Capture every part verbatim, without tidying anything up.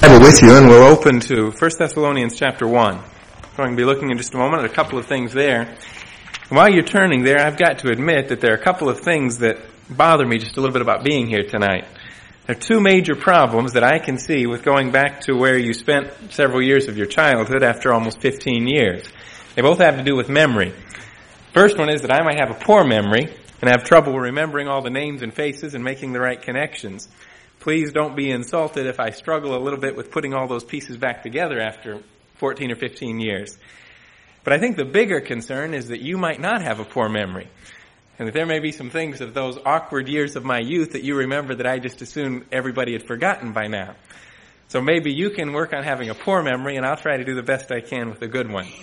Bible with you, and we'll open to First Thessalonians chapter one. I'm going to be looking in just a moment at a couple of things there. And while you're turning there, I've got to admit that there are a couple of things that bother me just a little bit about being here tonight. There are two major problems that I can see with going back to where you spent several years of your childhood after almost fifteen years. They both have to do with memory. First one is that I might have a poor memory and have trouble remembering all the names and faces and making the right connections. Please don't be insulted if I struggle a little bit with putting all those pieces back together after fourteen or fifteen years. But I think the bigger concern is that you might not have a poor memory, and that there may be some things of those awkward years of my youth that you remember that I just assumed everybody had forgotten by now. So maybe you can work on having a poor memory, and I'll try to do the best I can with a good one.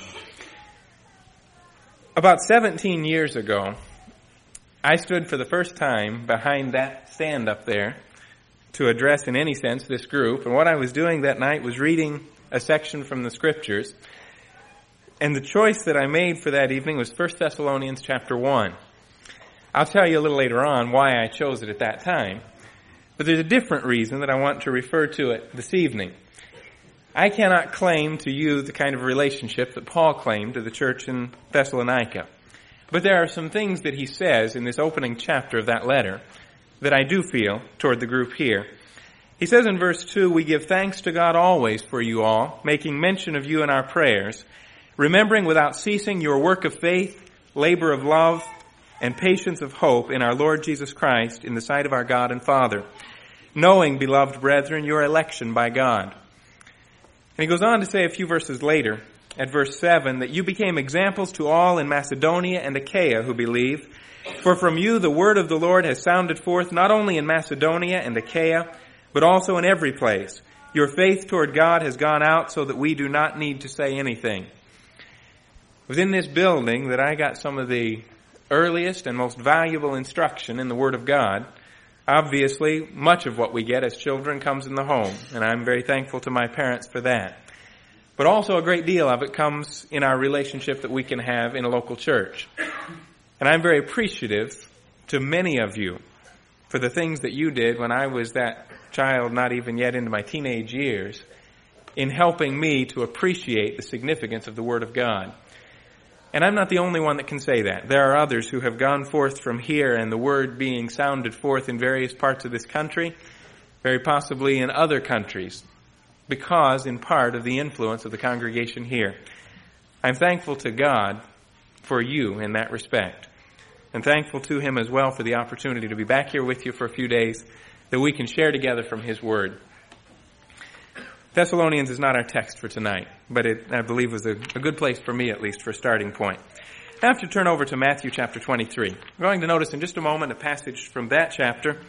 About seventeen years ago, I stood for the first time behind that stand up there to address in any sense this group. And what I was doing that night was reading a section from the Scriptures. And the choice that I made for that evening was First Thessalonians chapter one. I'll tell you a little later on why I chose it at that time. But there's a different reason that I want to refer to it this evening. I cannot claim to you the kind of relationship that Paul claimed to the church in Thessalonica. But there are some things that he says in this opening chapter of that letter that I do feel toward the group here. He says in verse two, "We give thanks to God always for you all, making mention of you in our prayers, remembering without ceasing your work of faith, labor of love, and patience of hope in our Lord Jesus Christ in the sight of our God and Father, knowing, beloved brethren, your election by God." And he goes on to say a few verses later, at verse seven, that you became examples to all in Macedonia and Achaia who believe. For from you the word of the Lord has sounded forth not only in Macedonia and Achaia, but also in every place. Your faith toward God has gone out so that we do not need to say anything. It was in this building that I got some of the earliest and most valuable instruction in the Word of God. Obviously, much of what we get as children comes in the home, and I'm very thankful to my parents for that. But also a great deal of it comes in our relationship that we can have in a local church. And I'm very appreciative to many of you for the things that you did when I was that child, not even yet into my teenage years, in helping me to appreciate the significance of the Word of God. And I'm not the only one that can say that. There are others who have gone forth from here and the Word being sounded forth in various parts of this country, very possibly in other countries, because in part of the influence of the congregation here. I'm thankful to God for you in that respect, and thankful to Him as well for the opportunity to be back here with you for a few days that we can share together from His Word. Thessalonians is not our text for tonight, but it, I believe, was a, a good place for me, at least, for a starting point. I have to turn over to Matthew chapter twenty-three. We're going to notice in just a moment a passage from that chapter,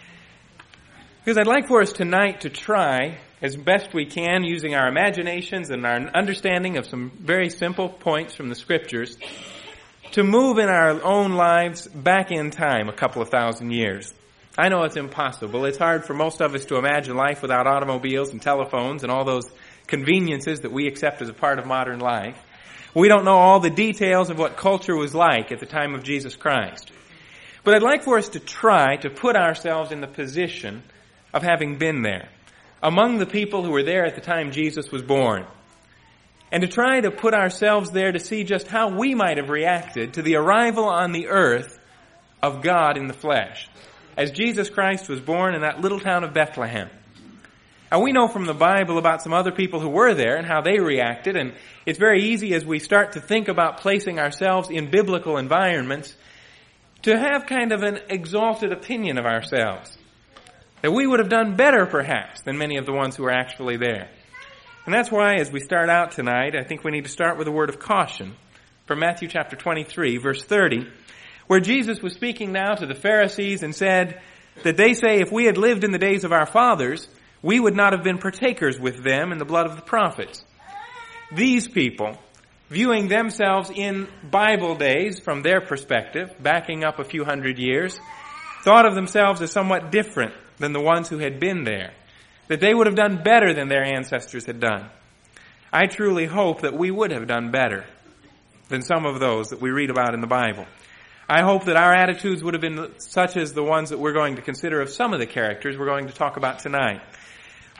because I'd like for us tonight to try, as best we can, using our imaginations and our understanding of some very simple points from the Scriptures, to move in our own lives back in time a couple of thousand years. I know it's impossible. It's hard for most of us to imagine life without automobiles and telephones and all those conveniences that we accept as a part of modern life. We don't know all the details of what culture was like at the time of Jesus Christ. But I'd like for us to try to put ourselves in the position of having been there, among the people who were there at the time Jesus was born, and to try to put ourselves there to see just how we might have reacted to the arrival on the earth of God in the flesh, as Jesus Christ was born in that little town of Bethlehem. And we know from the Bible about some other people who were there and how they reacted, and it's very easy as we start to think about placing ourselves in biblical environments to have kind of an exalted opinion of ourselves, that we would have done better perhaps than many of the ones who were actually there. And that's why, as we start out tonight, I think we need to start with a word of caution from Matthew chapter twenty-three, verse thirty, where Jesus was speaking now to the Pharisees and said that they say if we had lived in the days of our fathers, we would not have been partakers with them in the blood of the prophets. These people, viewing themselves in Bible days from their perspective, backing up a few hundred years, thought of themselves as somewhat different than the ones who had been there, that they would have done better than their ancestors had done. I truly hope that we would have done better than some of those that we read about in the Bible. I hope that our attitudes would have been such as the ones that we're going to consider of some of the characters we're going to talk about tonight.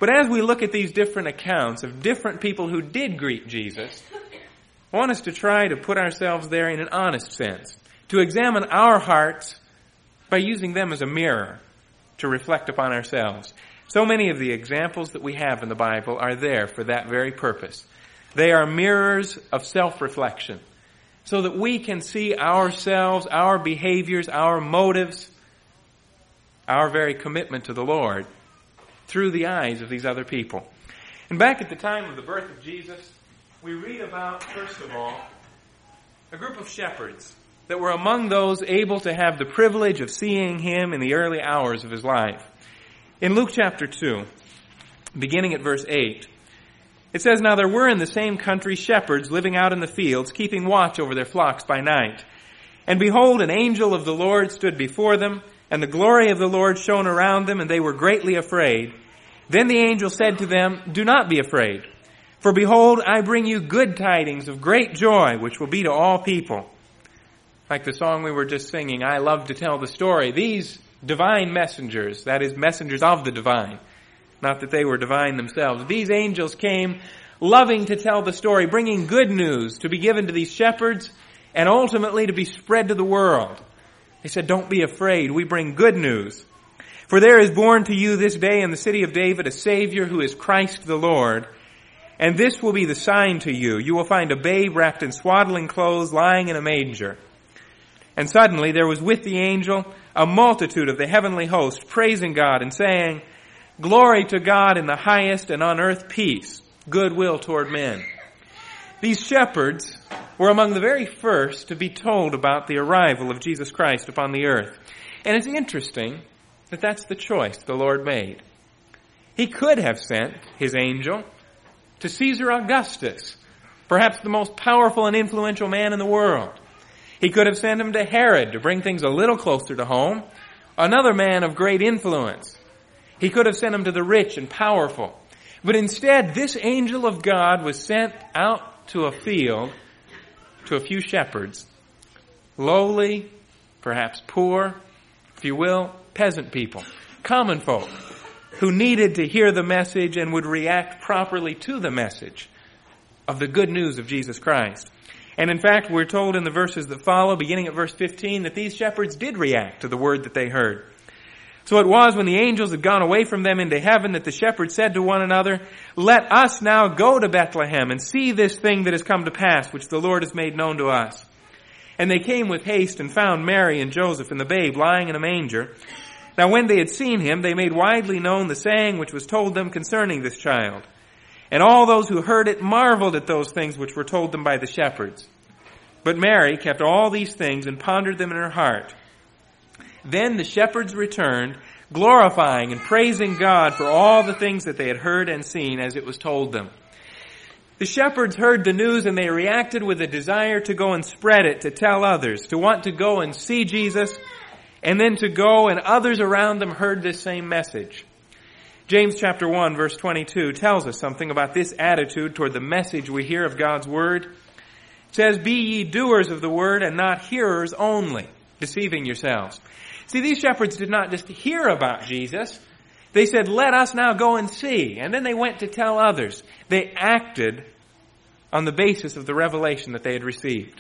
But as we look at these different accounts of different people who did greet Jesus, I want us to try to put ourselves there in an honest sense, to examine our hearts by using them as a mirror to reflect upon ourselves. So many of the examples that we have in the Bible are there for that very purpose. They are mirrors of self-reflection, so that we can see ourselves, our behaviors, our motives, our very commitment to the Lord through the eyes of these other people. And back at the time of the birth of Jesus, we read about, first of all, a group of shepherds that were among those able to have the privilege of seeing him in the early hours of his life. In Luke chapter two, beginning at verse eight, it says, "Now there were in the same country shepherds living out in the fields, keeping watch over their flocks by night. And behold, an angel of the Lord stood before them, and the glory of the Lord shone around them, and they were greatly afraid. Then the angel said to them, 'Do not be afraid, for behold, I bring you good tidings of great joy, which will be to all people.'" Like the song we were just singing, "I love to tell the story." These divine messengers, that is, messengers of the divine, not that they were divine themselves, these angels came loving to tell the story, bringing good news to be given to these shepherds and ultimately to be spread to the world. They said, "Don't be afraid, we bring good news. For there is born to you this day in the city of David a Savior who is Christ the Lord. And this will be the sign to you. You will find a babe wrapped in swaddling clothes lying in a manger." And suddenly there was with the angel a multitude of the heavenly host praising God and saying, "Glory to God in the highest, and on earth peace, goodwill toward men." These shepherds were among the very first to be told about the arrival of Jesus Christ upon the earth. And it's interesting that that's the choice the Lord made. He could have sent his angel to Caesar Augustus, perhaps the most powerful and influential man in the world. He could have sent him to Herod to bring things a little closer to home, another man of great influence. He could have sent him to the rich and powerful. But instead, this angel of God was sent out to a field to a few shepherds, lowly, perhaps poor, if you will, peasant people, common folk, who needed to hear the message and would react properly to the message of the good news of Jesus Christ. And in fact, we're told in the verses that follow, beginning at verse fifteen, that these shepherds did react to the word that they heard. "So it was when the angels had gone away from them into heaven that the shepherds said to one another, 'Let us now go to Bethlehem and see this thing that has come to pass, which the Lord has made known to us.' And they came with haste and found Mary and Joseph and the babe lying in a manger. Now when they had seen him, they made widely known the saying which was told them concerning this child. And all those who heard it marveled at those things which were told them by the shepherds. But Mary kept all these things and pondered them in her heart. Then the shepherds returned, glorifying and praising God for all the things that they had heard and seen as it was told them." The shepherds heard the news and they reacted with a desire to go and spread it, to tell others, to want to go and see Jesus, and then to go and others around them heard this same message. James chapter one verse twenty-two tells us something about this attitude toward the message we hear of God's word. It says, "Be ye doers of the word and not hearers only, deceiving yourselves." See, these shepherds did not just hear about Jesus. They said, "Let us now go and see." And then they went to tell others. They acted on the basis of the revelation that they had received.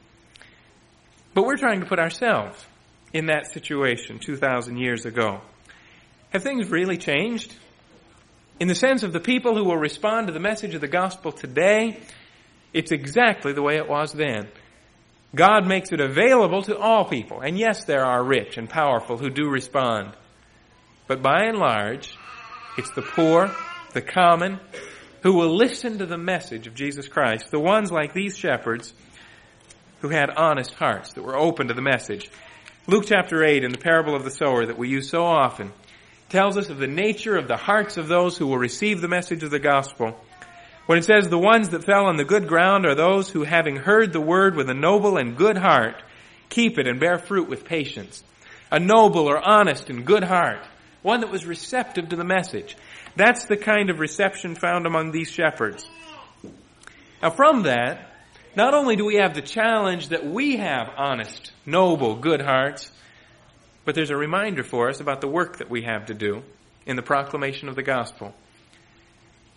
But we're trying to put ourselves in that situation two thousand years ago. Have things really changed? In the sense of the people who will respond to the message of the gospel today, it's exactly the way it was then. God makes it available to all people. And yes, there are rich and powerful who do respond. But by and large, it's the poor, the common, who will listen to the message of Jesus Christ. The ones like these shepherds who had honest hearts, that were open to the message. Luke chapter eight, in the parable of the sower that we use so often, tells us of the nature of the hearts of those who will receive the message of the gospel. When it says the ones that fell on the good ground are those who, having heard the word with a noble and good heart, keep it and bear fruit with patience. A noble or honest and good heart. One that was receptive to the message. That's the kind of reception found among these shepherds. Now from that, not only do we have the challenge that we have honest, noble, good hearts, but there's a reminder for us about the work that we have to do in the proclamation of the gospel.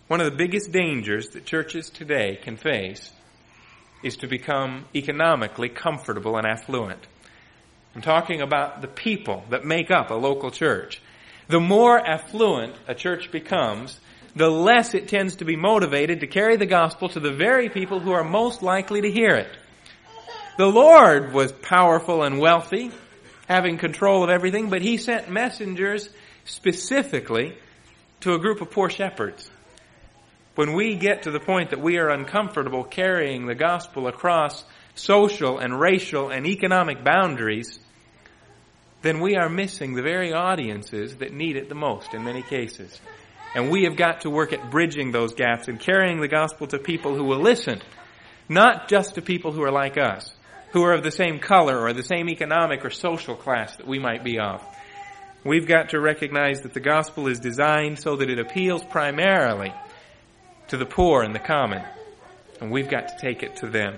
One of the biggest dangers that churches today can face is to become economically comfortable and affluent. I'm talking about the people that make up a local church. The more affluent a church becomes, the less it tends to be motivated to carry the gospel to the very people who are most likely to hear it. The Lord was powerful and wealthy, having control of everything, but He sent messengers specifically to a group of poor shepherds. When we get to the point that we are uncomfortable carrying the gospel across social and racial and economic boundaries, then we are missing the very audiences that need it the most in many cases. And we have got to work at bridging those gaps and carrying the gospel to people who will listen, not just to people who are like us, who are of the same color or the same economic or social class that we might be of. We've got to recognize that the gospel is designed so that it appeals primarily to the poor and the common, and we've got to take it to them.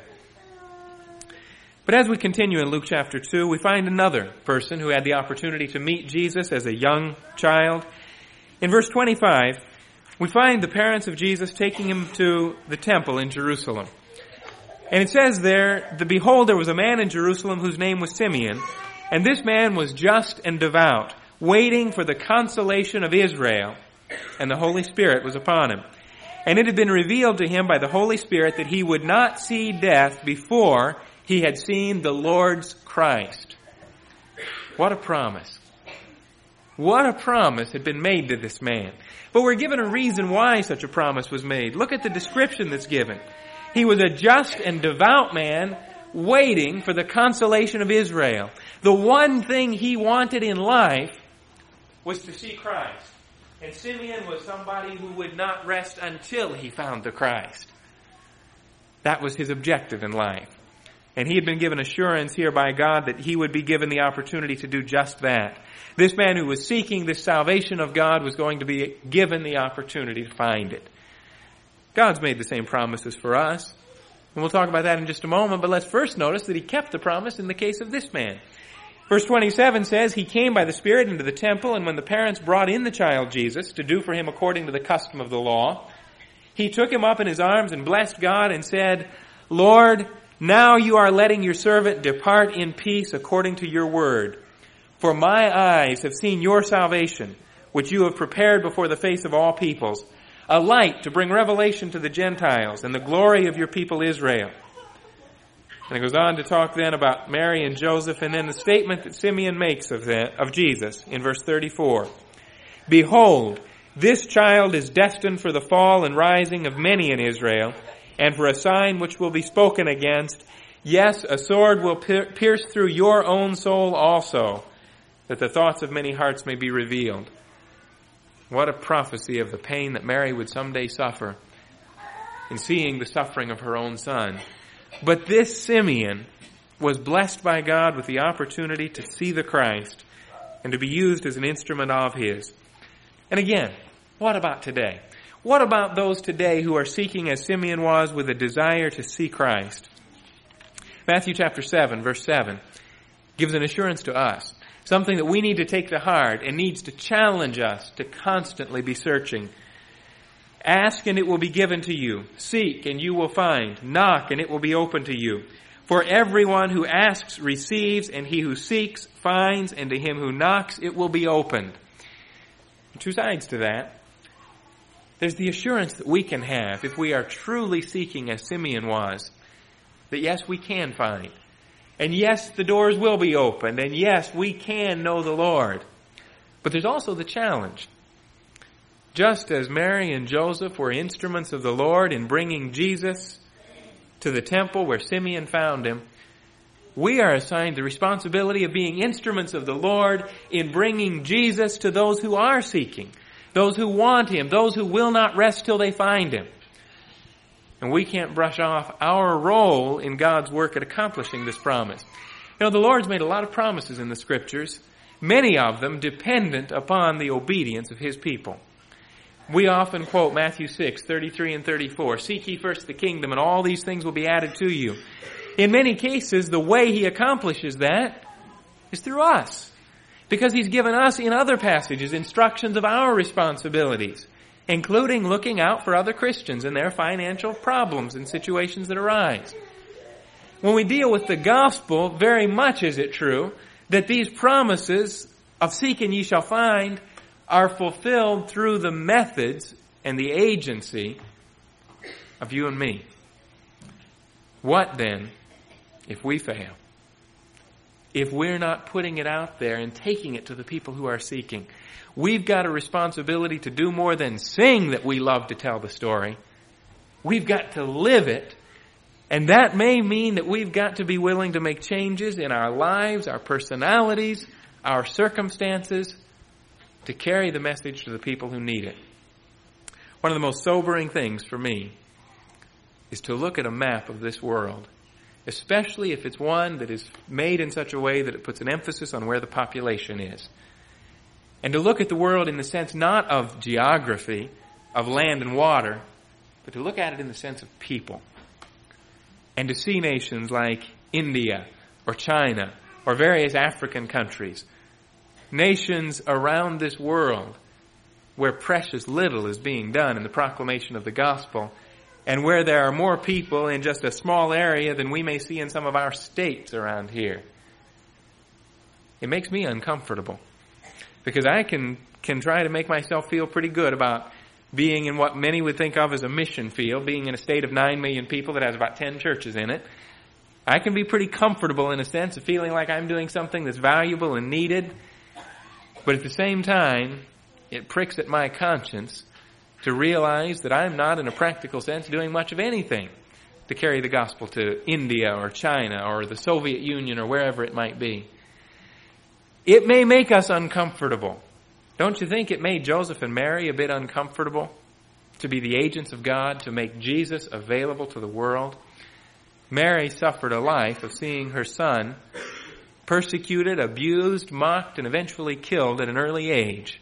But as we continue in Luke chapter two, we find another person who had the opportunity to meet Jesus as a young child. In verse twenty-five, we find the parents of Jesus taking him to the temple in Jerusalem. And it says there, that behold, there was a man in Jerusalem whose name was Simeon, and this man was just and devout, waiting for the consolation of Israel, and the Holy Spirit was upon him. And it had been revealed to him by the Holy Spirit that he would not see death before he had seen the Lord's Christ. What a promise. What a promise had been made to this man. But we're given a reason why such a promise was made. Look at the description that's given. He was a just and devout man waiting for the consolation of Israel. The one thing he wanted in life was to see Christ. And Simeon was somebody who would not rest until he found the Christ. That was his objective in life. And he had been given assurance here by God that he would be given the opportunity to do just that. This man who was seeking this salvation of God was going to be given the opportunity to find it. God's made the same promises for us. And we'll talk about that in just a moment, but let's first notice that he kept the promise in the case of this man. Verse twenty-seven says, he came by the Spirit into the temple, and when the parents brought in the child Jesus to do for him according to the custom of the law, he took him up in his arms and blessed God and said, Lord, now you are letting your servant depart in peace according to your word. For my eyes have seen your salvation, which you have prepared before the face of all peoples, a light to bring revelation to the Gentiles and the glory of your people Israel. And it goes on to talk then about Mary and Joseph, and then the statement that Simeon makes of, the, of Jesus in verse thirty-four. Behold, this child is destined for the fall and rising of many in Israel, and for a sign which will be spoken against. Yes, a sword will pierce through your own soul also, that the thoughts of many hearts may be revealed. What a prophecy of the pain that Mary would someday suffer in seeing the suffering of her own son. But this Simeon was blessed by God with the opportunity to see the Christ and to be used as an instrument of His. And again, what about today? What about those today who are seeking, as Simeon was, with a desire to see Christ? Matthew chapter seven, verse seven, gives an assurance to us, something that we need to take to heart and needs to challenge us to constantly be searching. Ask and it will be given to you. Seek and you will find. Knock and it will be open to you. For everyone who asks receives, and he who seeks finds, and to him who knocks it will be opened. Two sides to that. There's the assurance that we can have if we are truly seeking as Simeon was, that yes, we can find. And yes, the doors will be opened. And yes, we can know the Lord. But there's also the challenge. Just as Mary and Joseph were instruments of the Lord in bringing Jesus to the temple where Simeon found him, we are assigned the responsibility of being instruments of the Lord in bringing Jesus to those who are seeking, those who want Him, those who will not rest till they find Him. And we can't brush off our role in God's work at accomplishing this promise. You know, the Lord's made a lot of promises in the Scriptures, many of them dependent upon the obedience of His people. We often quote Matthew six, thirty-three and thirty-four. Seek ye first the kingdom, and all these things will be added to you. In many cases, the way He accomplishes that is through us, because He's given us in other passages instructions of our responsibilities including looking out for other Christians and their financial problems and situations that arise. When we deal with the gospel, very much is it true that these promises of seek and ye shall find are fulfilled through the methods and the agency of you and me. What then if we fail? If we're not putting it out there and taking it to the people who are seeking? We've got a responsibility to do more than sing that we love to tell the story. We've got to live it. And that may mean that we've got to be willing to make changes in our lives, our personalities, our circumstances, to carry the message to the people who need it. One of the most sobering things for me is to look at a map of this world, especially if it's one that is made in such a way that it puts an emphasis on where the population is. And to look at the world in the sense not of geography, of land and water, but to look at it in the sense of people. And to see nations like India or China or various African countries, nations around this world where precious little is being done in the proclamation of the gospel, and where there are more people in just a small area than we may see in some of our states around here. It makes me uncomfortable, because I can, can try to make myself feel pretty good about being in what many would think of as a mission field, being in a state of nine million people that has about ten churches in it. I can be pretty comfortable in a sense of feeling like I'm doing something that's valuable and needed. But at the same time, it pricks at my conscience to realize that I'm not, in a practical sense, doing much of anything to carry the gospel to India or China or the Soviet Union or wherever it might be. It may make us uncomfortable. Don't you think it made Joseph and Mary a bit uncomfortable to be the agents of God, to make Jesus available to the world? Mary suffered a life of seeing her son persecuted, abused, mocked, and eventually killed at an early age.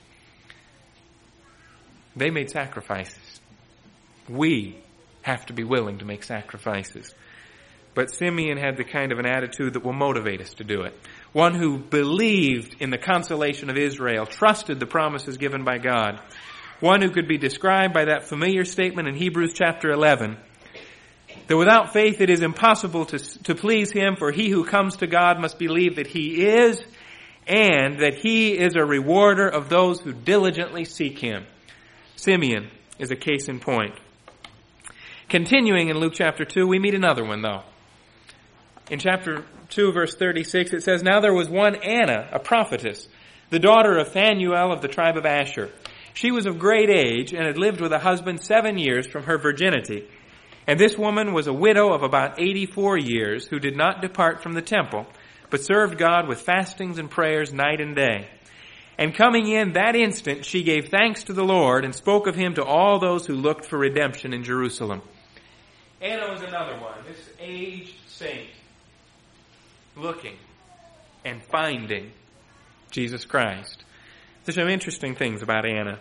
They made sacrifices. We have to be willing to make sacrifices. But Simeon had the kind of an attitude that will motivate us to do it. One who believed in the consolation of Israel, trusted the promises given by God. One who could be described by that familiar statement in Hebrews chapter eleven, that without faith it is impossible to, to please Him, for he who comes to God must believe that He is, and that He is a rewarder of those who diligently seek Him. Simeon is a case in point. Continuing in Luke chapter two, we meet another one though. In chapter two, verse thirty-six, it says, Now there was one Anna, a prophetess, the daughter of Phanuel of the tribe of Asher. She was of great age and had lived with a husband seven years from her virginity. And this woman was a widow of about eighty-four years, who did not depart from the temple, but served God with fastings and prayers night and day. And coming in that instant, she gave thanks to the Lord and spoke of Him to all those who looked for redemption in Jerusalem. Anna was another one, this aged saint, looking and finding Jesus Christ. There's some interesting things about Anna.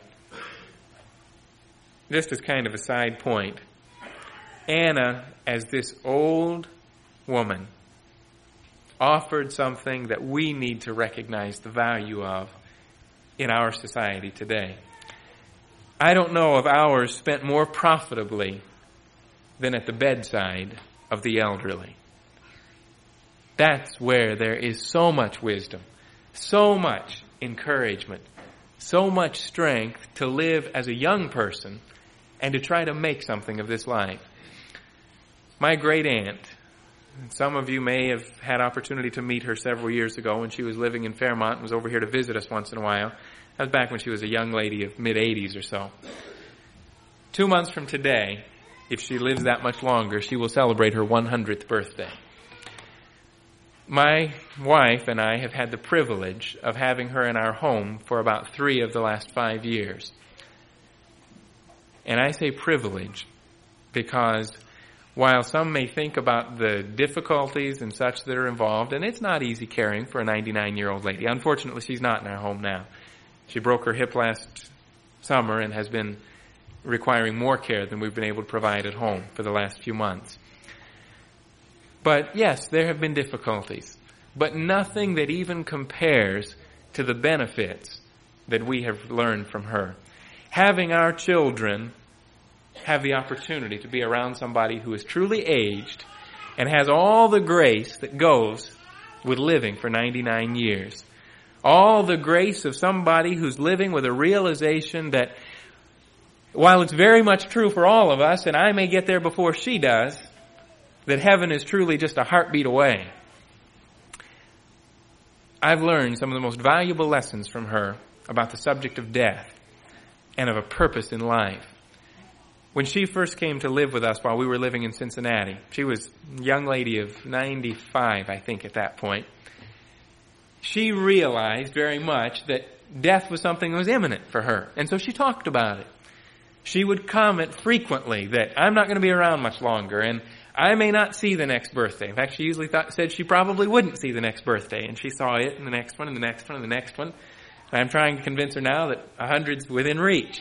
Just as kind of a side point, Anna, as this old woman, offered something that we need to recognize the value of in our society today. I don't know of hours spent more profitably than at the bedside of the elderly. That's where there is so much wisdom, so much encouragement, so much strength to live as a young person and to try to make something of this life. My great aunt, some of you may have had opportunity to meet her several years ago when she was living in Fairmont and was over here to visit us once in a while. That was back when she was a young lady of mid-eighties or so. Two months from today, if she lives that much longer, she will celebrate her one hundredth birthday. My wife and I have had the privilege of having her in our home for about three of the last five years. And I say privilege because while some may think about the difficulties and such that are involved, and it's not easy caring for a ninety-nine-year-old lady. Unfortunately, she's not in our home now. She broke her hip last summer and has been requiring more care than we've been able to provide at home for the last few months. But yes, there have been difficulties, but nothing that even compares to the benefits that we have learned from her. having our children have the opportunity to be around somebody who is truly aged and has all the grace that goes with living for ninety-nine years. All the grace of somebody who's living with a realization that while it's very much true for all of us, and I may get there before she does, that heaven is truly just a heartbeat away. I've learned some of the most valuable lessons from her about the subject of death and of a purpose in life. When she first came to live with us while we were living in Cincinnati, she was a young lady of ninety-five, I think, at that point. She realized very much that death was something that was imminent for her, and so she talked about it. She would comment frequently that I'm not going to be around much longer, and I may not see the next birthday. In fact, she usually thought, said she probably wouldn't see the next birthday, and she saw it, and the next one, and the next one, and the next one. And I'm trying to convince her now that a hundred's within reach.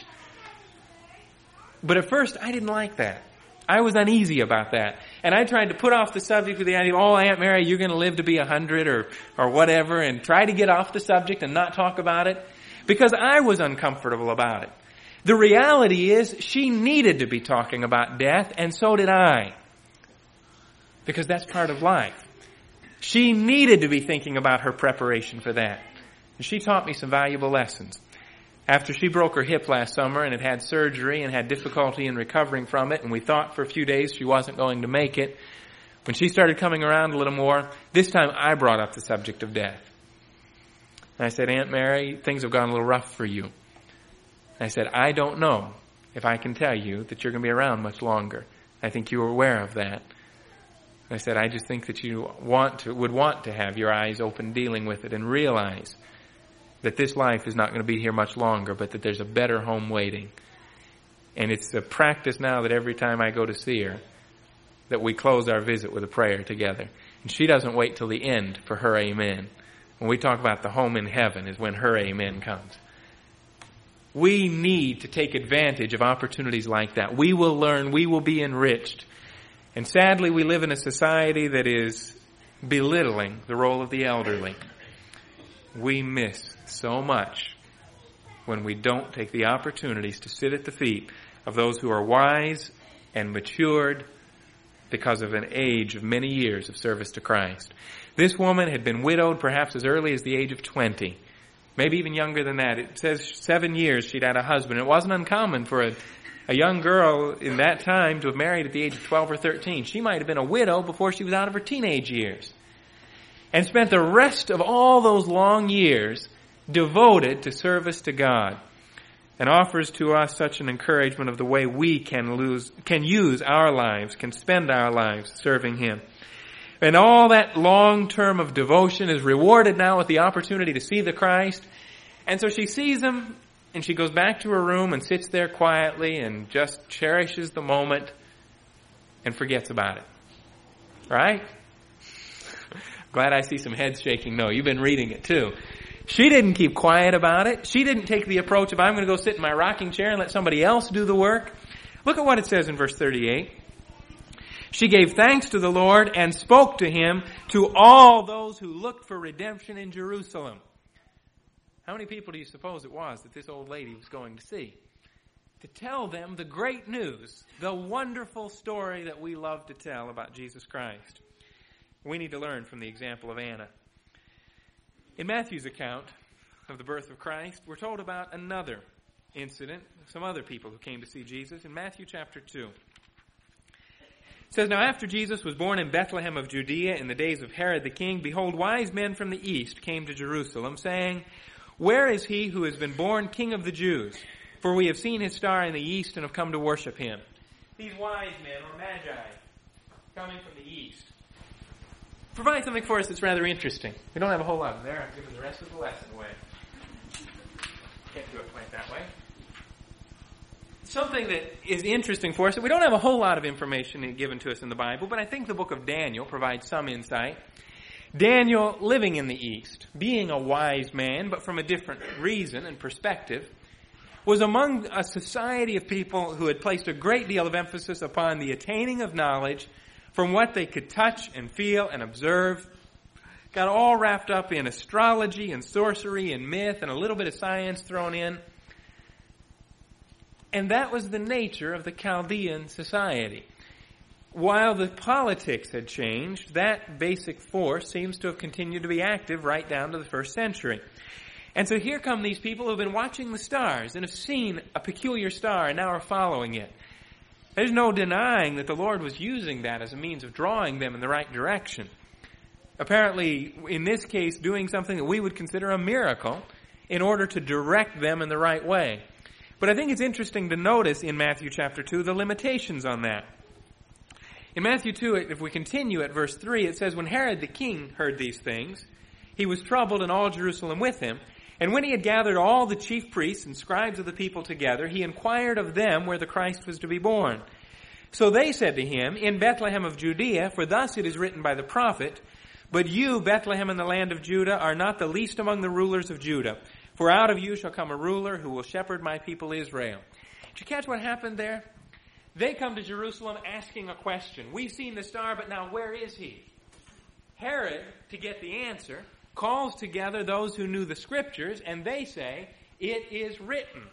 But at first, I didn't like that. I was uneasy about that. And I tried to put off the subject with the idea, oh, Aunt Mary, you're going to live to be a hundred or, or whatever, and try to get off the subject and not talk about it, because I was uncomfortable about it. The reality is, she needed to be talking about death, and so did I. Because that's part of life. She needed to be thinking about her preparation for that. And she taught me some valuable lessons. After she broke her hip last summer and had had surgery and had difficulty in recovering from it, and we thought for a few days she wasn't going to make it, when she started coming around a little more, this time I brought up the subject of death. And I said, Aunt Mary, things have gone a little rough for you. And I said, I don't know if I can tell you that you're going to be around much longer. I think you are aware of that. I said, I just think that you want to, would want to have your eyes open dealing with it and realize that this life is not going to be here much longer, but that there's a better home waiting. And it's a practice now that every time I go to see her, that we close our visit with a prayer together. And she doesn't wait till the end for her amen. When we talk about the home in heaven is when her amen comes. We need to take advantage of opportunities like that. We will learn, we will be enriched. And sadly, we live in a society that is belittling the role of the elderly. We miss so much when we don't take the opportunities to sit at the feet of those who are wise and matured because of an age of many years of service to Christ. This woman had been widowed perhaps as early as the age of twenty, maybe even younger than that. It says seven years she'd had a husband. It wasn't uncommon for a A young girl in that time to have married at the age of twelve or thirteen. She might have been a widow before she was out of her teenage years. And spent the rest of all those long years devoted to service to God. And offers to us such an encouragement of the way we can lose, can use our lives, can spend our lives serving Him. And all that long term of devotion is rewarded now with the opportunity to see the Christ. And so she sees Him, and she goes back to her room and sits there quietly and just cherishes the moment and forgets about it. Right? Glad I see some heads shaking. No, you've been reading it too. She didn't keep quiet about it. She didn't take the approach of, I'm going to go sit in my rocking chair and let somebody else do the work. Look at what it says in verse thirty-eight. She gave thanks to the Lord and spoke to Him, to all those who looked for redemption in Jerusalem. How many people do you suppose it was that this old lady was going to see? To tell them the great news, the wonderful story that we love to tell about Jesus Christ. We need to learn from the example of Anna. In Matthew's account of the birth of Christ, we're told about another incident, some other people who came to see Jesus in Matthew chapter two. It says, Now after Jesus was born in Bethlehem of Judea in the days of Herod the king, behold, wise men from the east came to Jerusalem, saying, Where is he who has been born King of the Jews? For we have seen his star in the east and have come to worship him. These wise men, or magi, coming from the east, provide something for us that's rather interesting. We don't have a whole lot there. I'm giving the rest of the lesson away. Can't do it quite that way. Something that is interesting for us, that we don't have a whole lot of information given to us in the Bible, but I think the book of Daniel provides some insight. Daniel, living in the East, being a wise man, but from a different reason and perspective, was among a society of people who had placed a great deal of emphasis upon the attaining of knowledge from what they could touch and feel and observe. Got all wrapped up in astrology and sorcery and myth and a little bit of science thrown in. And that was the nature of the Chaldean society. While the politics had changed, that basic force seems to have continued to be active right down to the first century. And so here come these people who have been watching the stars and have seen a peculiar star and now are following it. There's no denying that the Lord was using that as a means of drawing them in the right direction. Apparently, in this case, doing something that we would consider a miracle in order to direct them in the right way. But I think it's interesting to notice in Matthew chapter two the limitations on that. In Matthew two, if we continue at verse three, it says, "When Herod the king heard these things, he was troubled, and all Jerusalem with him. And when he had gathered all the chief priests and scribes of the people together, he inquired of them where the Christ was to be born. So they said to him, In Bethlehem of Judea, for thus it is written by the prophet, But you, Bethlehem in the land of Judah, are not the least among the rulers of Judah. For out of you shall come a ruler who will shepherd my people Israel." Did you catch what happened there? They come to Jerusalem asking a question. We've seen the star, but now where is he? Herod, to get the answer, calls together those who knew the scriptures, and they say, "It is written."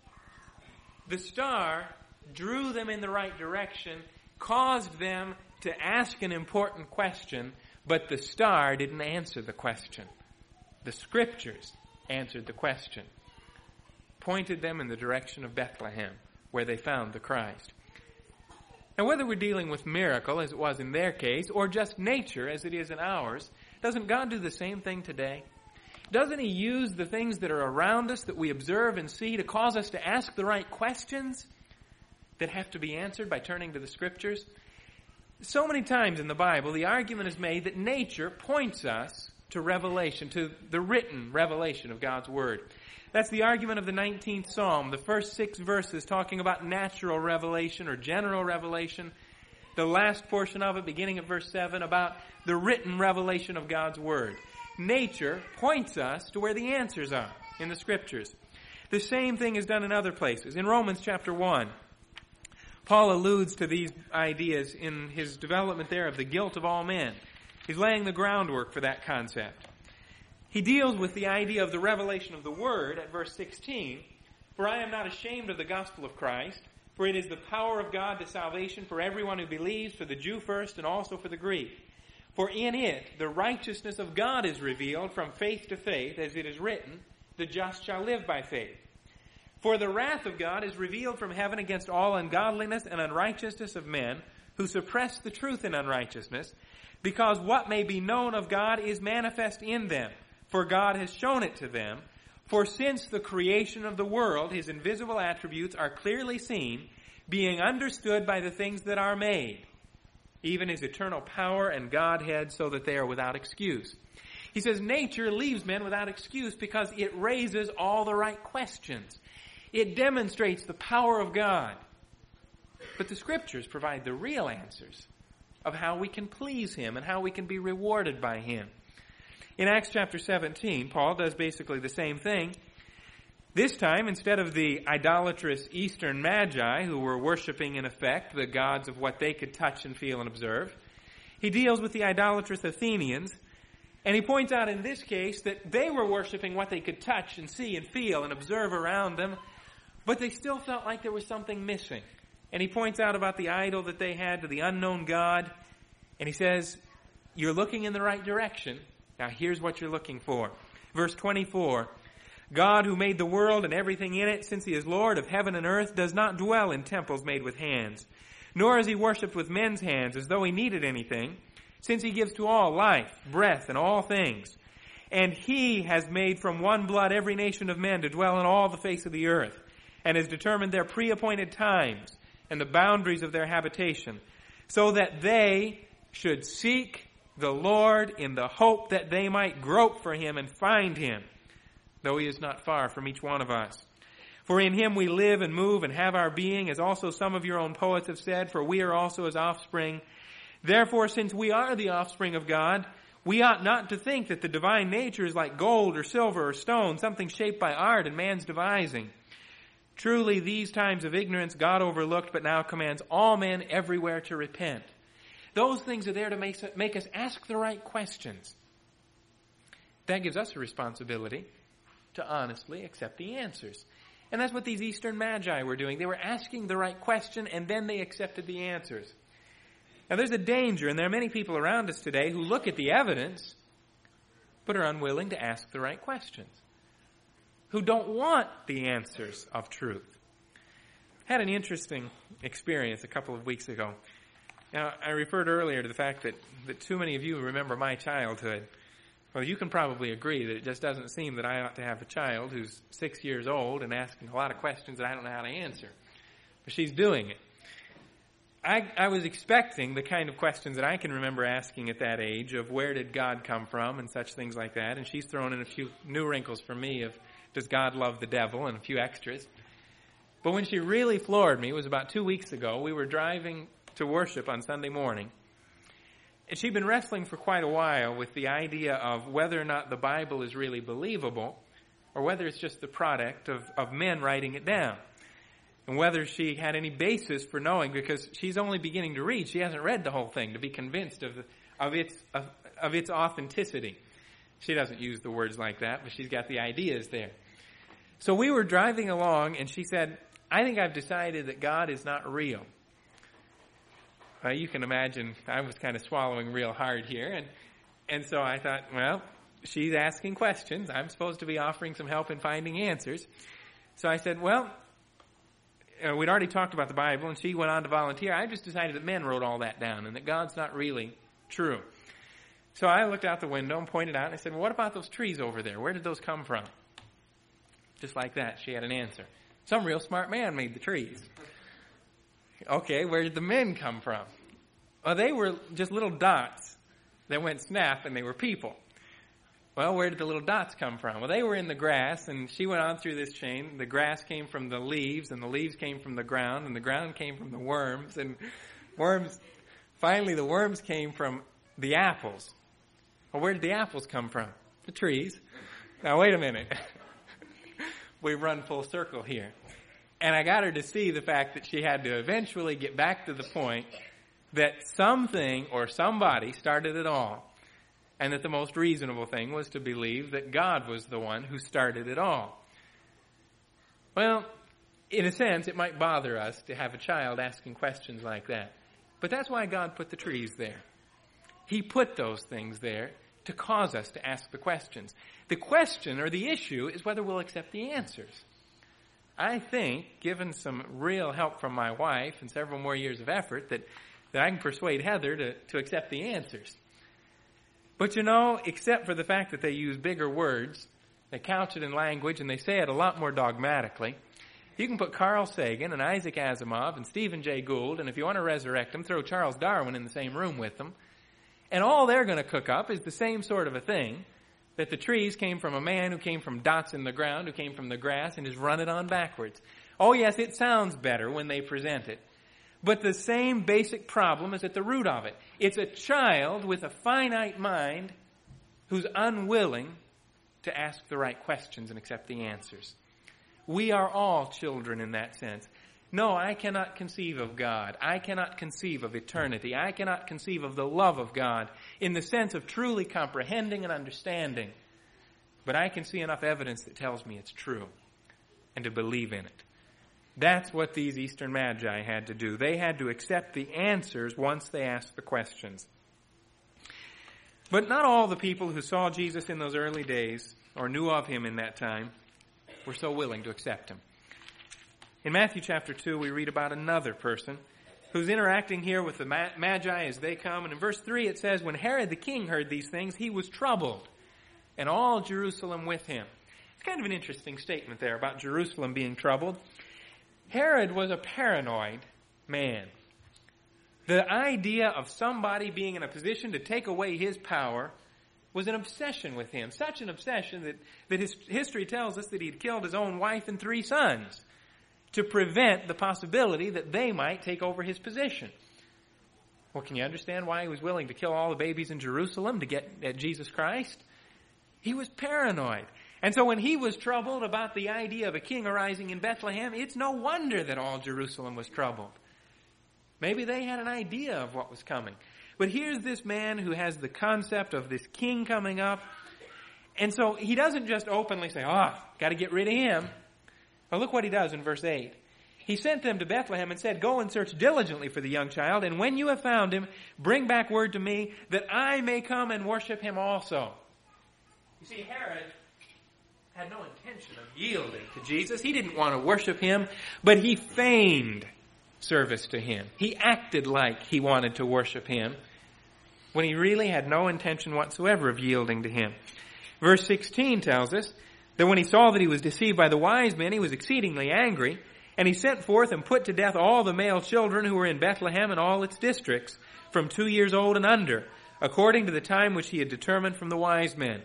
The star drew them in the right direction, caused them to ask an important question, but the star didn't answer the question. The scriptures answered the question, pointed them in the direction of Bethlehem, where they found the Christ. Now, whether we're dealing with miracle, as it was in their case, or just nature, as it is in ours, doesn't God do the same thing today? Doesn't He use the things that are around us that we observe and see to cause us to ask the right questions that have to be answered by turning to the Scriptures? So many times in the Bible, the argument is made that nature points us to revelation, to the written revelation of God's Word. That's the argument of the nineteenth Psalm, the first six verses talking about natural revelation or general revelation. The last portion of it, beginning at verse seven, about the written revelation of God's Word. Nature points us to where the answers are in the Scriptures. The same thing is done in other places. In Romans chapter one, Paul alludes to these ideas in his development there of the guilt of all men. He's laying the groundwork for that concept. He deals with the idea of the revelation of the Word at verse sixteen. "For I am not ashamed of the gospel of Christ, for it is the power of God to salvation for everyone who believes, for the Jew first and also for the Greek. For in it the righteousness of God is revealed from faith to faith, as it is written, the just shall live by faith. For the wrath of God is revealed from heaven against all ungodliness and unrighteousness of men, who suppress the truth in unrighteousness, because what may be known of God is manifest in them, for God has shown it to them. For since the creation of the world, His invisible attributes are clearly seen, being understood by the things that are made, even His eternal power and Godhead, so that they are without excuse." He says nature leaves men without excuse because it raises all the right questions. It demonstrates the power of God. But the Scriptures provide the real answers of how we can please Him and how we can be rewarded by Him. In Acts chapter seventeen, Paul does basically the same thing. This time, instead of the idolatrous Eastern Magi, who were worshiping in effect the gods of what they could touch and feel and observe, he deals with the idolatrous Athenians, and he points out in this case that they were worshiping what they could touch and see and feel and observe around them, but they still felt like there was something missing. And he points out about the idol that they had to the unknown God, and he says, "You're looking in the right direction. Now here's what you're looking for." Verse twenty-four, "God who made the world and everything in it, since He is Lord of heaven and earth, does not dwell in temples made with hands, nor is He worshipped with men's hands as though He needed anything, since He gives to all life, breath, and all things. And He has made from one blood every nation of men to dwell on all the face of the earth, and has determined their pre-appointed times and the boundaries of their habitation, so that they should seek the Lord in the hope that they might grope for Him and find Him, though He is not far from each one of us. For in Him we live and move and have our being, as also some of your own poets have said, for we are also His offspring. Therefore, since we are the offspring of God, we ought not to think that the divine nature is like gold or silver or stone, something shaped by art and man's devising. Truly, these times of ignorance God overlooked, but now commands all men everywhere to repent." Those things are there to make, make us ask the right questions. That gives us a responsibility to honestly accept the answers. And that's what these Eastern Magi were doing. They were asking the right question, and then they accepted the answers. Now there's a danger, and there are many people around us today who look at the evidence, but are unwilling to ask the right questions, who don't want the answers of truth. I had an interesting experience a couple of weeks ago. Now, I referred earlier to the fact that, that too many of you remember my childhood. Well, you can probably agree that it just doesn't seem that I ought to have a child who's six years old and asking a lot of questions that I don't know how to answer. But she's doing it. I, I was expecting the kind of questions that I can remember asking at that age of where did God come from and such things like that. And she's thrown in a few new wrinkles for me of does God love the devil and a few extras. But when she really floored me, it was about two weeks ago. We were driving to worship on Sunday morning. And she'd been wrestling for quite a while with the idea of whether or not the Bible is really believable or whether it's just the product of, of men writing it down. And whether she had any basis for knowing, because she's only beginning to read. She hasn't read the whole thing to be convinced of, of, its, of, of its authenticity. She doesn't use the words like that, but she's got the ideas there. So we were driving along, and she said, I think I've decided that God is not real. Uh, you can imagine I was kind of swallowing real hard here. And, and so I thought, well, she's asking questions. I'm supposed to be offering some help in finding answers. So I said, well, uh, we'd already talked about the Bible, and she went on to volunteer. I just decided that men wrote all that down and that God's not really true. So I looked out the window and pointed out, and I said, well, what about those trees over there? Where did those come from? Just like that, she had an answer. Some real smart man made the trees. Okay, where did the men come from? Well, they were just little dots that went snap, and they were people. Well, where did the little dots come from? Well, they were in the grass, and she went on through this chain. The grass came from the leaves, and the leaves came from the ground, and the ground came from the worms, and worms, finally the worms came from the apples. Well, where did the apples come from? The trees. Now, wait a minute. We run full circle here. And I got her to see the fact that she had to eventually get back to the point that something or somebody started it all. And that the most reasonable thing was to believe that God was the one who started it all. Well, in a sense, it might bother us to have a child asking questions like that. But that's why God put the trees there. He put those things there to cause us to ask the questions. The question or the issue is whether we'll accept the answers. I think, given some real help from my wife and several more years of effort, that, that I can persuade Heather to, to accept the answers. But you know, except for the fact that they use bigger words, they couch it in language, and they say it a lot more dogmatically, you can put Carl Sagan and Isaac Asimov and Stephen Jay Gould, and if you want to resurrect them, throw Charles Darwin in the same room with them, and all they're going to cook up is the same sort of a thing, that the trees came from a man who came from dots in the ground, who came from the grass, and just run it on backwards. Oh yes, it sounds better when they present it. But the same basic problem is at the root of it. It's a child with a finite mind who's unwilling to ask the right questions and accept the answers. We are all children in that sense. No, I cannot conceive of God. I cannot conceive of eternity. I cannot conceive of the love of God in the sense of truly comprehending and understanding. But I can see enough evidence that tells me it's true and to believe in it. That's what these Eastern Magi had to do. They had to accept the answers once they asked the questions. But not all the people who saw Jesus in those early days or knew of him in that time were so willing to accept him. In Matthew chapter two, we read about another person who's interacting here with the Magi as they come. And in verse three it says, when Herod the king heard these things, he was troubled, and all Jerusalem with him. It's kind of an interesting statement there about Jerusalem being troubled. Herod was a paranoid man. The idea of somebody being in a position to take away his power was an obsession with him. Such an obsession that, that his history tells us that he'd killed his own wife and three sons to prevent the possibility that they might take over his position. Well, can you understand why he was willing to kill all the babies in Jerusalem to get at Jesus Christ? He was paranoid. And so when he was troubled about the idea of a king arising in Bethlehem, it's no wonder that all Jerusalem was troubled. Maybe they had an idea of what was coming. But here's this man who has the concept of this king coming up. And so he doesn't just openly say, oh, got to get rid of him. Well, look what he does in verse eight. He sent them to Bethlehem and said, "Go and search diligently for the young child, and when you have found him, bring back word to me, that I may come and worship him also." You see, Herod had no intention of yielding to Jesus. He didn't want to worship him, but he feigned service to him. He acted like he wanted to worship him, when he really had no intention whatsoever of yielding to him. Verse sixteen tells us that when he saw that he was deceived by the wise men, he was exceedingly angry, and he sent forth and put to death all the male children who were in Bethlehem and all its districts, from two years old and under, according to the time which he had determined from the wise men.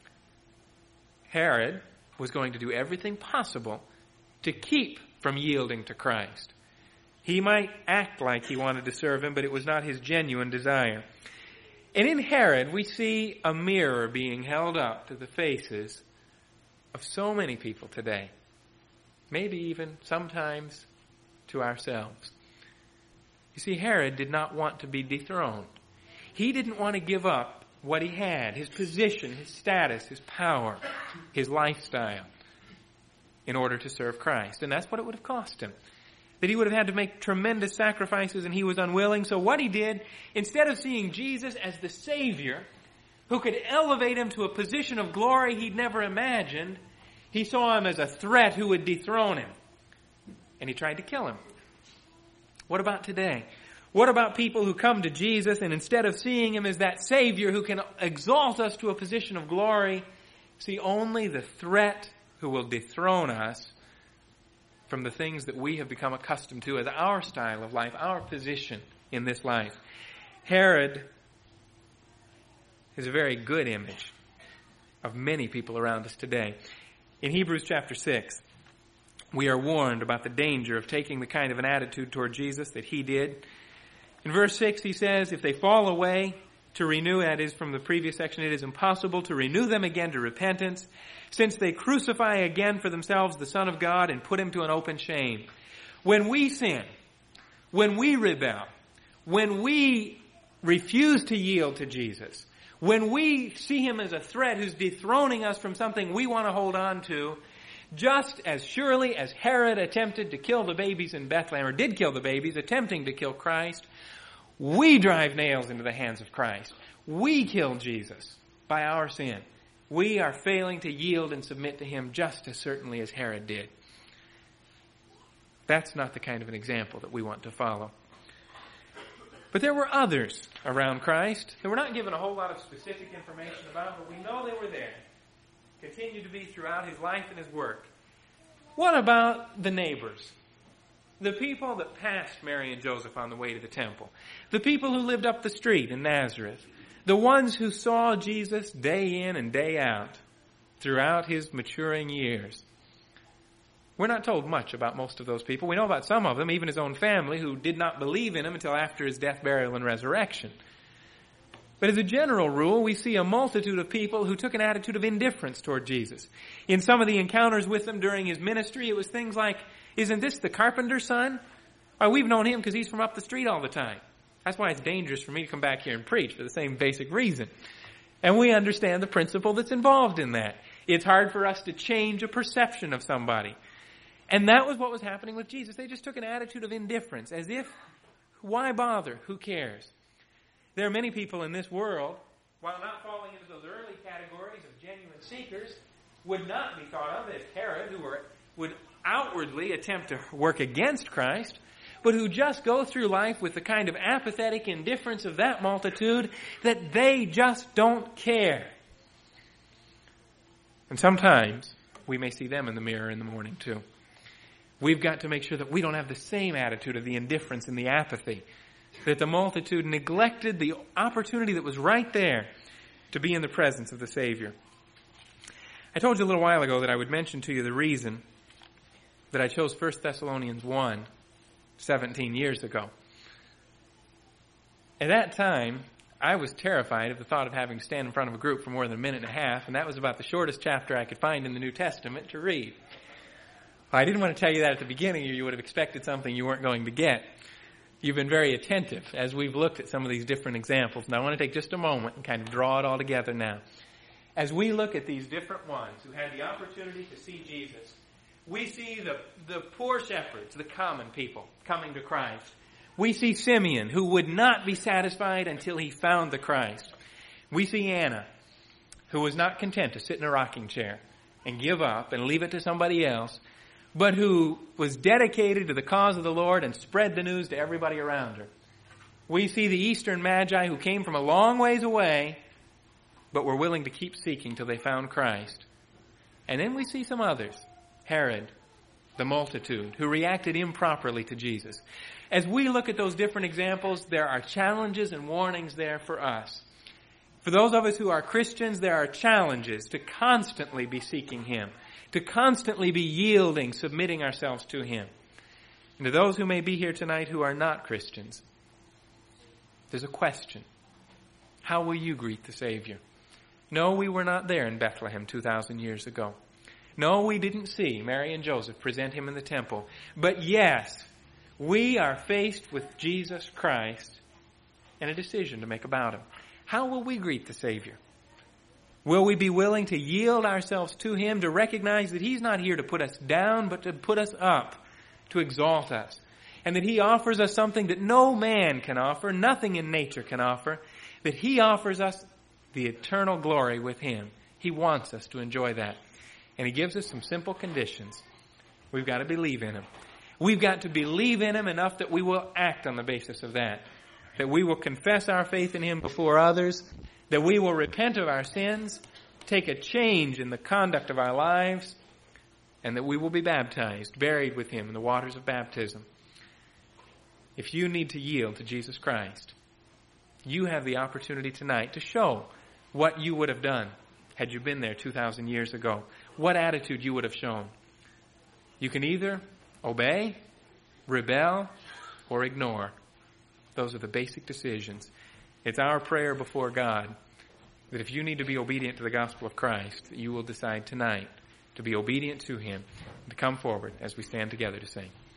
Herod was going to do everything possible to keep from yielding to Christ. He might act like he wanted to serve him, but it was not his genuine desire. And in Herod, we see a mirror being held up to the faces of so many people today. Maybe even sometimes to ourselves. You see, Herod did not want to be dethroned. He didn't want to give up what he had, his position, his status, his power, his lifestyle, in order to serve Christ. And that's what it would have cost him. That he would have had to make tremendous sacrifices, and he was unwilling. So what he did, instead of seeing Jesus as the Savior, who could elevate him to a position of glory he'd never imagined, he saw him as a threat who would dethrone him. And he tried to kill him. What about today? What about people who come to Jesus and instead of seeing him as that Savior who can exalt us to a position of glory, see only the threat who will dethrone us from the things that we have become accustomed to as our style of life, our position in this life? Herod is a very good image of many people around us today. In Hebrews chapter six, we are warned about the danger of taking the kind of an attitude toward Jesus that he did. In verse six, he says, "If they fall away, to renew," that is from the previous section, "it is impossible to renew them again to repentance, since they crucify again for themselves the Son of God and put him to an open shame." When we sin, when we rebel, when we refuse to yield to Jesus, when we see him as a threat who's dethroning us from something we want to hold on to, just as surely as Herod attempted to kill the babies in Bethlehem, or did kill the babies, attempting to kill Christ, we drive nails into the hands of Christ. We kill Jesus by our sin. We are failing to yield and submit to him just as certainly as Herod did. That's not the kind of an example that we want to follow. But there were others around Christ that we're not given a whole lot of specific information about, but we know they were there. Continued to be throughout his life and his work. What about the neighbors? The people that passed Mary and Joseph on the way to the temple. The people who lived up the street in Nazareth. The ones who saw Jesus day in and day out throughout his maturing years. We're not told much about most of those people. We know about some of them, even his own family, who did not believe in him until after his death, burial, and resurrection. But as a general rule, we see a multitude of people who took an attitude of indifference toward Jesus. In some of the encounters with him during his ministry, it was things like, "Isn't this the carpenter's son? Why, we've known him because he's from up the street all the time. That's why it's dangerous for me to come back here and preach, for the same basic reason." And we understand the principle that's involved in that. It's hard for us to change a perception of somebody. And that was what was happening with Jesus. They just took an attitude of indifference, as if, why bother? Who cares? There are many people in this world, while not falling into those early categories of genuine seekers, would not be thought of as Herod, who were, would outwardly attempt to work against Christ, but who just go through life with the kind of apathetic indifference of that multitude that they just don't care. And sometimes we may see them in the mirror in the morning too. We've got to make sure that we don't have the same attitude of the indifference and the apathy, that the multitude neglected the opportunity that was right there to be in the presence of the Savior. I told you a little while ago that I would mention to you the reason that I chose First Thessalonians one seventeen years ago. At that time, I was terrified of the thought of having to stand in front of a group for more than a minute and a half, and that was about the shortest chapter I could find in the New Testament to read. I didn't want to tell you that at the beginning, or you would have expected something you weren't going to get. You've been very attentive as we've looked at some of these different examples. Now I want to take just a moment and kind of draw it all together now. As we look at these different ones who had the opportunity to see Jesus, We see the, the poor shepherds, the common people, coming to Christ. We see Simeon, who would not be satisfied until he found the Christ. We see Anna, who was not content to sit in a rocking chair and give up and leave it to somebody else, but who was dedicated to the cause of the Lord and spread the news to everybody around her. We see the Eastern Magi who came from a long ways away, but were willing to keep seeking till they found Christ. And then we see some others. Herod, the multitude, who reacted improperly to Jesus. As we look at those different examples, there are challenges and warnings there for us. For those of us who are Christians, there are challenges to constantly be seeking Him, to constantly be yielding, submitting ourselves to Him. And to those who may be here tonight who are not Christians, there's a question. How will you greet the Savior? No, we were not there in Bethlehem two thousand years ago. No, we didn't see Mary and Joseph present Him in the temple. But yes, we are faced with Jesus Christ and a decision to make about Him. How will we greet the Savior? Will we be willing to yield ourselves to Him, to recognize that He's not here to put us down, but to put us up, to exalt us, and that He offers us something that no man can offer, nothing in nature can offer, that He offers us the eternal glory with Him. He wants us to enjoy that. And He gives us some simple conditions. We've got to believe in Him. We've got to believe in Him enough that we will act on the basis of that. That we will confess our faith in Him before others. That we will repent of our sins, take a change in the conduct of our lives, and that we will be baptized, buried with Him in the waters of baptism. If you need to yield to Jesus Christ, you have the opportunity tonight to show what you would have done had you been there two thousand years ago. What attitude you would have shown. You can either obey, rebel, or ignore. Those are the basic decisions. It's our prayer before God that if you need to be obedient to the gospel of Christ, that you will decide tonight to be obedient to Him and to come forward as we stand together to sing.